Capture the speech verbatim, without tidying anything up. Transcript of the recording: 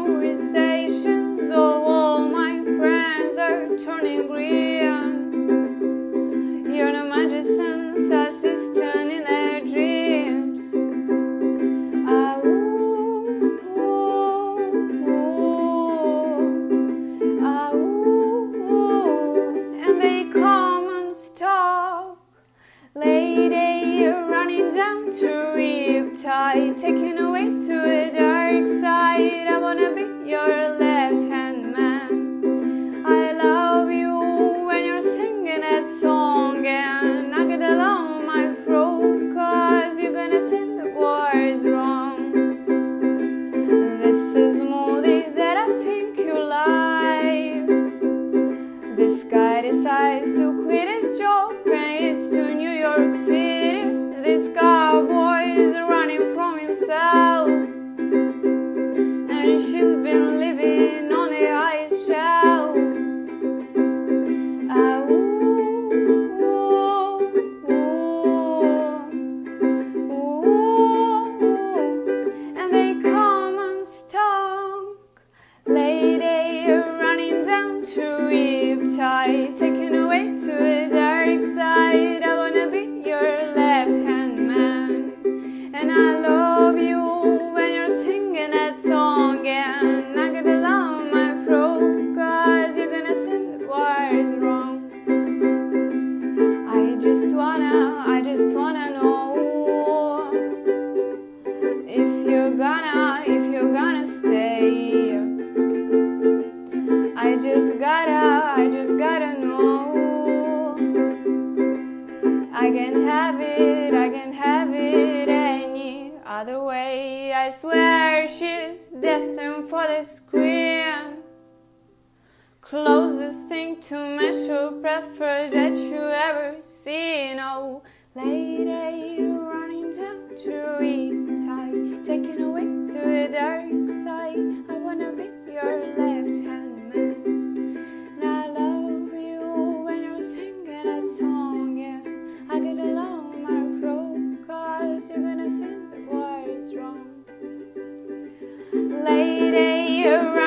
conversations. Oh, all my friends are turning green. You're the magician's assistant in their dreams. Ah, ooh, ooh, ooh. Ah, ooh, ooh. And they come and stop. Lady, you're running down to Riptide, taken away to a dark side. I wanna be your left-hand man. I love you when you're singing that song, and I get along my throat, cause you're gonna sing the words wrong. This is smoothie that I think you like. This guy decides to quit his job and heads to New York City. This cowboy is running from himself, and she's been living on the ice shelf. Ah, ooh, ooh, ooh, ooh. And they come unstuck. Lady, you're running down to Riptide, taken away to a dark side. I wanna be your left-hand man, and I love you when you're singing that song, and I get along my throat, cause you're gonna sing the words wrong. I just wanna, I just wanna know if you're gonna, if you're gonna stay. I just gotta, I just gotta know. I can have it, I can have it any other way. I swear she's destined for the screen. Closest thing to measure prefer that you ever seen. Oh, lady, you're running down to Riptide, taken away to the dark side. I wanna be your left-hand man, and I love you when you're singing that song, and I get along my throat, cause you're gonna sing the words wrong. Lady, you're